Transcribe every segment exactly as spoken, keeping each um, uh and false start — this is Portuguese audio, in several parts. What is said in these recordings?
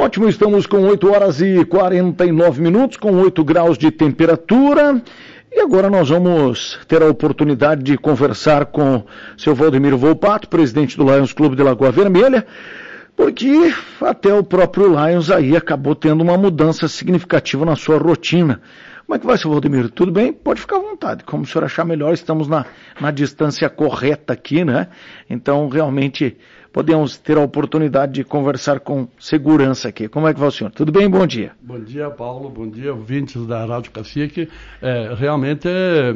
Ótimo, estamos com oito horas e quarenta e nove minutos, com oito graus de temperatura. E agora nós vamos ter a oportunidade de conversar com o seu Valdemiro Volpato, presidente do Lions Clube de Lagoa Vermelha, porque até o próprio Lions aí acabou tendo uma mudança significativa na sua rotina. Como é que vai, seu Valdemiro? Tudo bem? Pode ficar à vontade. Como o senhor achar melhor, estamos na, na distância correta aqui, né? Então, realmente, podemos ter a oportunidade de conversar com segurança aqui. Como é que vai o senhor? Tudo bem? Bom dia. Bom dia, Paulo. Bom dia, ouvintes da Rádio Cacique. É, realmente,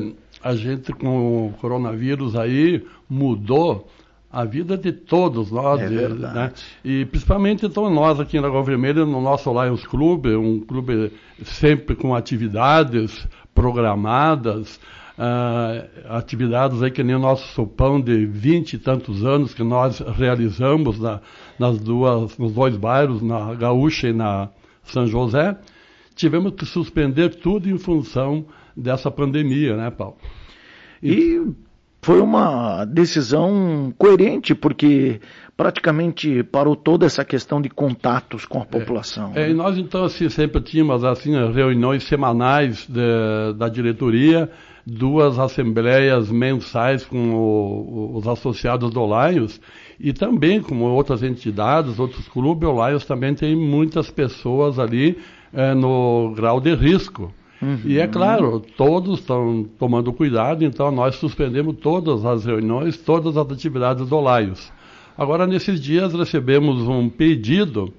a gente com o coronavírus aí mudou a vida de todos nós, é verdade. Né? E principalmente então nós aqui na Lagoa Vermelha, no nosso Lions Clube, um clube sempre com atividades programadas, uh, atividades aí que nem o nosso sopão de vinte e tantos anos que nós realizamos na, nas duas, nos dois bairros, na Gaúcha e na São José, tivemos que suspender tudo em função dessa pandemia, né, Paulo? E... e... Foi uma decisão coerente, porque praticamente parou toda essa questão de contatos com a população. É, né? é, e nós, então, assim, sempre tínhamos assim, reuniões semanais de, da diretoria, duas assembleias mensais com o, os associados do Lions, e também com outras entidades, outros clubes. O Lions também tem muitas pessoas ali é, no grau de risco. Uhum. E é claro, todos estão tomando cuidado, então nós suspendemos todas as reuniões, todas as atividades do Lions. Agora, nesses dias, recebemos um pedido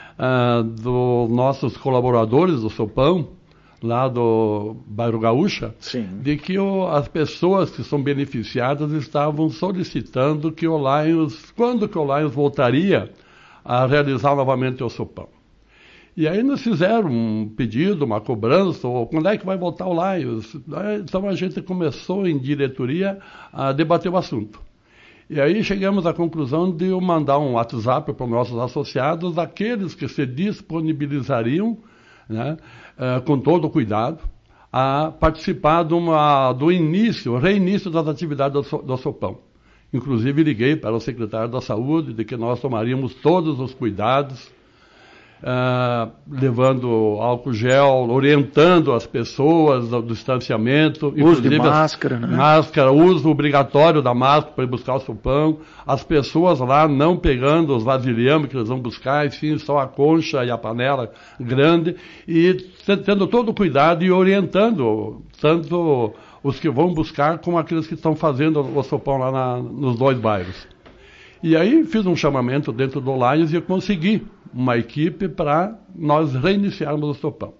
uh, dos nossos colaboradores do Sopão, lá do bairro Gaúcha, Sim. de que o, as pessoas que são beneficiadas estavam solicitando que o Lions, quando que o Lions voltaria a realizar novamente o Sopão. E aí nos fizeram um pedido, uma cobrança, ou quando é que vai voltar o Lions? Então a gente começou em diretoria a debater o assunto. E aí chegamos à conclusão de eu mandar um WhatsApp para os nossos associados, aqueles que se disponibilizariam, né, uh, com todo o cuidado, a participar de uma, do início, reinício das atividades do, do Sopão. Inclusive liguei para o secretário da Saúde de que nós tomaríamos todos os cuidados, Uh, levando álcool gel, orientando as pessoas do, do distanciamento, uso de máscara, né? Máscara, uso obrigatório da máscara para ir buscar o sopão, as pessoas lá não pegando os vasilhames que eles vão buscar, enfim, só a concha e a panela grande, e tendo todo o cuidado e orientando tanto os que vão buscar como aqueles que estão fazendo o sopão lá na, nos dois bairros. E aí fiz um chamamento dentro do Lions e eu consegui uma equipe para nós reiniciarmos o Sopão.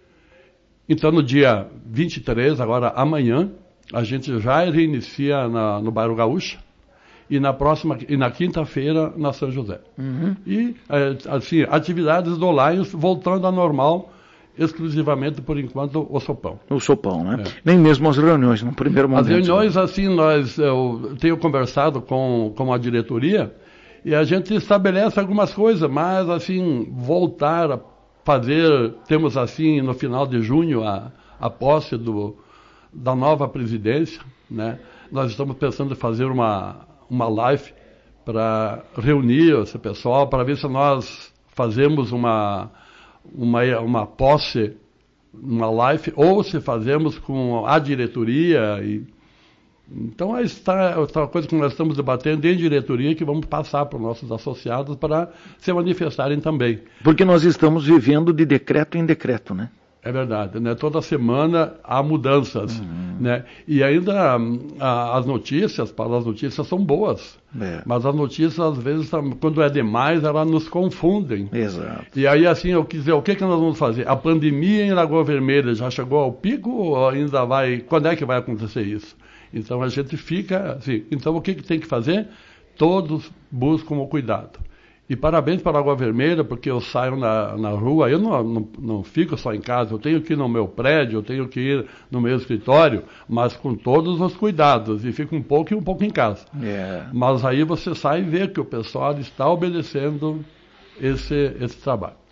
Então, no dia vinte e três, agora amanhã, a gente já reinicia na, no bairro Gaúcha e na próxima e na quinta-feira na São José. Uhum. E, é, assim, atividades do Lions voltando ao normal, exclusivamente, por enquanto, o Sopão. O Sopão, né? É. Nem mesmo as reuniões, no primeiro momento. As reuniões, assim, nós, eu tenho conversado com, com a diretoria e a gente estabelece algumas coisas, mas, assim, voltar a fazer, temos, assim, no final de junho, a, a posse do, da nova presidência, né? Nós estamos pensando em fazer uma, uma live para reunir esse pessoal, para ver se nós fazemos uma... Uma, uma posse, uma live, ou se fazemos com a diretoria. E, então, esta outra coisa que nós estamos debatendo em diretoria que vamos passar para os nossos associados para se manifestarem também. Porque nós estamos vivendo de decreto em decreto, né? É verdade, né? Toda semana há mudanças, uhum. né? E ainda a, as notícias, para as notícias são boas, é. Mas as notícias às vezes, quando é demais, elas nos confundem. Exato. E aí assim, eu quis dizer, o que que nós vamos fazer? A pandemia em Lagoa Vermelha já chegou ao pico ou ainda vai? Quando é que vai acontecer isso? Então a gente fica assim. Então o que que tem que fazer? Todos buscam o cuidado. E parabéns para a Lagoa Vermelha, porque eu saio na, na rua, eu não, não, não fico só em casa, eu tenho que ir no meu prédio, eu tenho que ir no meu escritório, mas com todos os cuidados, e fico um pouco e um pouco em casa. Yeah. Mas aí você sai e vê que o pessoal está obedecendo esse, esse trabalho.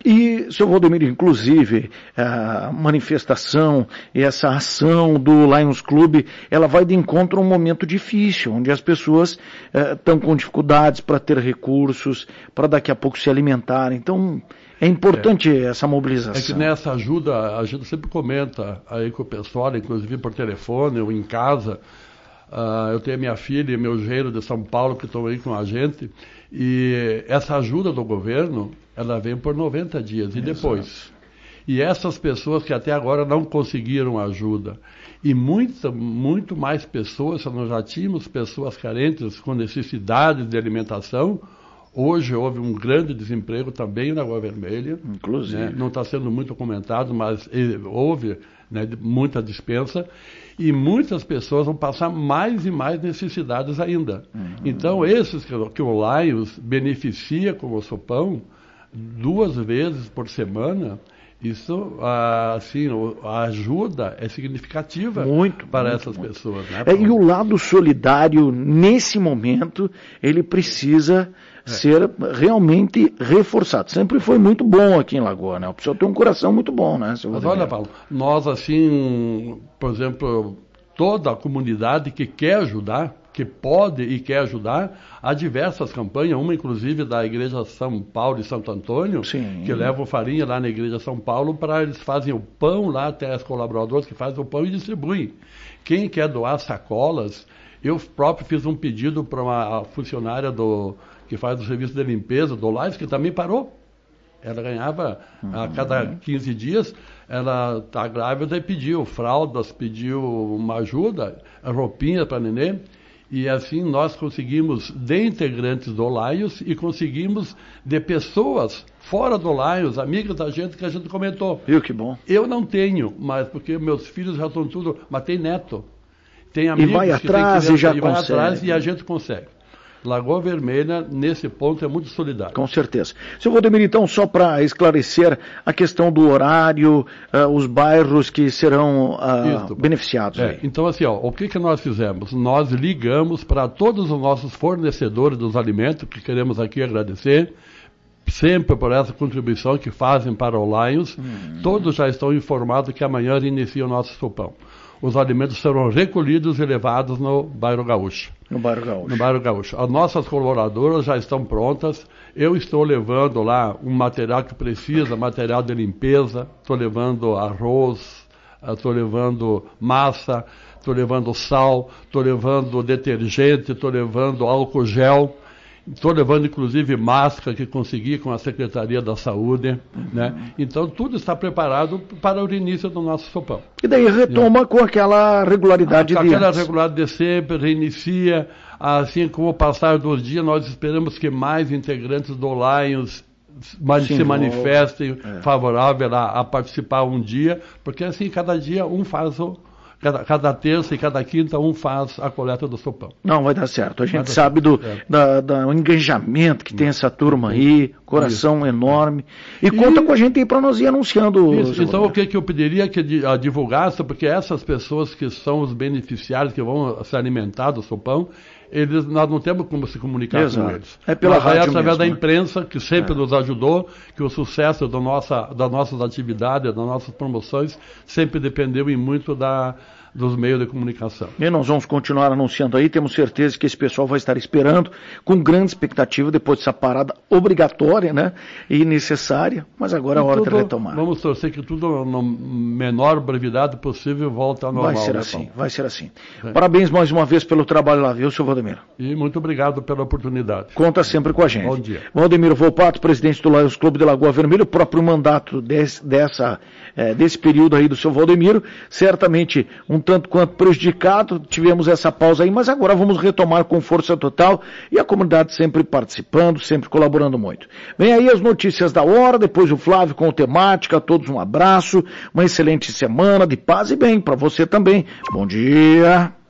E, seu Valdemiro, inclusive, a manifestação e essa ação do Lions Club, ela vai de encontro a um momento difícil, onde as pessoas estão com dificuldades para ter recursos, para daqui a pouco se alimentarem. Então, é importante é. essa mobilização. É que nessa ajuda, a gente sempre comenta aí com o pessoal, inclusive por telefone ou em casa. Uh, eu tenho minha filha e meu genro de São Paulo que estão aí com a gente, e essa ajuda do governo, ela vem por noventa dias, e Exato. depois. E essas pessoas que até agora não conseguiram ajuda, e muita, muito mais pessoas, nós já tínhamos pessoas carentes com necessidades de alimentação. Hoje houve um grande desemprego também na Lagoa Vermelha. Inclusive. Né? Não está sendo muito comentado, mas houve, né, muita dispensa. E muitas pessoas vão passar mais e mais necessidades ainda. Uhum. Então, esses que, que o Lions beneficia com o sopão, duas vezes por semana, isso, assim, a ajuda é significativa muito, para muito, essas muito. pessoas. Né? É, e o lado solidário, nesse momento, ele precisa é. ser realmente reforçado. Sempre foi muito bom aqui em Lagoa, né? O pessoal tem um coração muito bom, né? Mas olha, Paulo, nós, assim, por exemplo, toda a comunidade que quer ajudar, que pode e quer ajudar, há diversas campanhas, uma inclusive da Igreja São Paulo e Santo Antônio, Sim. que levam farinha lá na Igreja São Paulo, para eles fazem o pão lá, até os colaboradores que fazem o pão e distribuem. Quem quer doar sacolas, eu próprio fiz um pedido para uma funcionária do, que faz o serviço de limpeza do Lions, que também parou. Ela ganhava uhum. a cada quinze dias, ela está grávida e pediu fraldas, pediu uma ajuda, roupinha para neném. E assim nós conseguimos de integrantes do Lions e conseguimos de pessoas fora do Lions, amigas da gente que a gente comentou. Viu que bom. Eu não tenho, mas porque meus filhos já estão tudo, mas tem neto. Tem amigos e vai que atrás tem e já e consegue. vai atrás e a gente consegue. Lagoa Vermelha, nesse ponto, é muito solidário. Com certeza. Seu Valdemiro, então, só para esclarecer a questão do horário, uh, os bairros que serão uh, beneficiados. É, então, assim, ó, o que, que nós fizemos? Nós ligamos para todos os nossos fornecedores dos alimentos, que queremos aqui agradecer, sempre por essa contribuição que fazem para o Lions. Hum. Todos já estão informados que amanhã inicia o nosso sopão. Os alimentos serão recolhidos e levados no bairro Gaúcho. No bairro Gaúcho. No bairro Gaúcho. As nossas colaboradoras já estão prontas. Eu estou levando lá um material que precisa, material de limpeza. Estou levando arroz, estou levando massa, estou levando sal, estou levando detergente, estou levando álcool gel. Estou levando, inclusive, máscara que consegui com a Secretaria da Saúde, uhum. né? Então, tudo está preparado para o início do nosso sopão. E daí retoma é. com aquela regularidade ah, com de aquela antes. regularidade de sempre, reinicia. Assim, com o passar dos dias, nós esperamos que mais integrantes do Lions se, se manifestem é. favorável a, a participar um dia, porque assim, cada dia um faz o... Cada, cada terça e cada quinta um faz a coleta do sopão. Não, vai dar certo. A gente sabe do da, da engajamento que tem essa turma aí, coração Isso. enorme. E, e conta com a gente aí para nós ir anunciando. Isso. Então, o que, que eu pediria que a divulgasse, porque essas pessoas que são os beneficiários que vão se alimentar do sopão, eles, nós não temos como se comunicar Exato. com eles. É pela Mas rádio é através mesmo, da né? imprensa, que sempre é. nos ajudou, que o sucesso da nossa, das nossas atividades, das nossas promoções, sempre dependeu em muito da, dos meios de comunicação. E nós vamos continuar anunciando aí, temos certeza que esse pessoal vai estar esperando, com grande expectativa, depois dessa parada obrigatória, né, e necessária, mas agora é a hora tudo, de retomar. Vamos torcer que tudo, na menor brevidade possível, volte ao normal. Vai ser né, assim, Paulo? vai ser assim. É. Parabéns mais uma vez pelo trabalho lá, viu, seu Valdemiro? E muito obrigado pela oportunidade. Conta sempre com a gente. Bom dia. Valdemiro Volpato, presidente do Lions Clube de Lagoa Vermelha, o próprio mandato desse, dessa, é, desse período aí do seu Valdemiro, certamente um tanto quanto prejudicado, tivemos essa pausa aí, mas agora vamos retomar com força total e a comunidade sempre participando, sempre colaborando muito. Vem aí as notícias da hora, depois o Flávio com temática, a todos um abraço, uma excelente semana de paz e bem para você também. Bom dia.